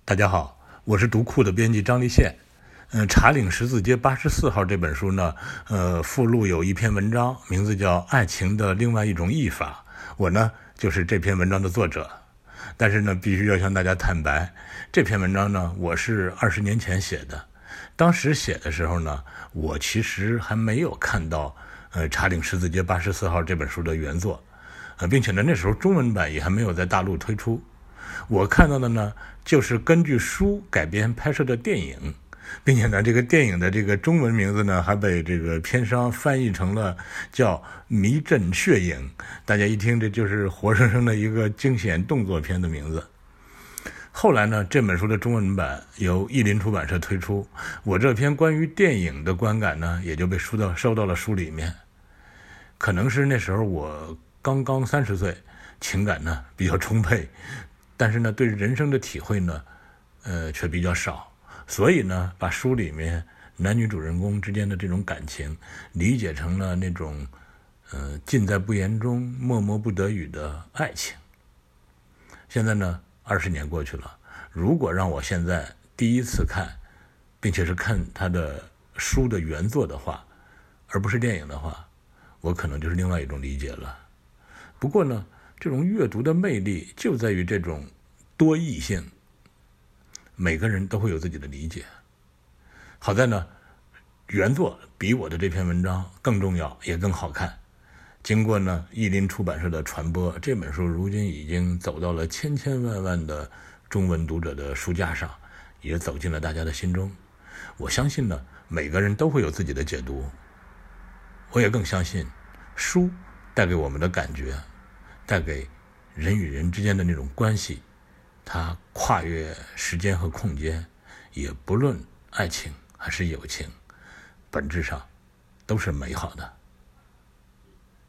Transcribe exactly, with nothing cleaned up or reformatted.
大家好，我是读库的编辑张立宪。嗯，茶岭十字街八十四号这本书呢，呃，附录有一篇文章，名字叫《爱情的另外一种译法》。我呢，就是这篇文章的作者。但是呢，必须要向大家坦白，这篇文章呢，我是二十年前写的。当时写的时候呢，我其实还没有看到呃《茶岭十字街八十四号》这本书的原作，呃，并且呢，那时候中文版也还没有在大陆推出。我看到的呢，就是根据书改编拍摄的电影，并且呢，这个电影的这个中文名字呢，还被这个片商翻译成了叫《迷阵血影》。大家一听，这就是活生生的一个惊险动作片的名字。后来呢，这本书的中文版由译林出版社推出，我这篇关于电影的观感呢，也就被收到收到了书里面。可能是那时候我刚刚三十岁，情感呢比较充沛，但是呢，对人生的体会呢，呃，却比较少，所以呢，把书里面男女主人公之间的这种感情，理解成了那种，呃，尽在不言中，默默不得语的爱情。现在呢，二十年过去了，如果让我现在第一次看，并且是看他的书的原作的话，而不是电影的话，我可能就是另外一种理解了。不过呢，这种阅读的魅力就在于这种多义性，每个人都会有自己的理解。好在呢，原作比我的这篇文章更重要，也更好看。经过呢译林出版社的传播，这本书如今已经走到了千千万万的中文读者的书架上，也走进了大家的心中。我相信呢，每个人都会有自己的解读。我也更相信，书带给我们的感觉，带给人与人之间的那种关系，它跨越时间和空间，也不论爱情还是友情，本质上都是美好的。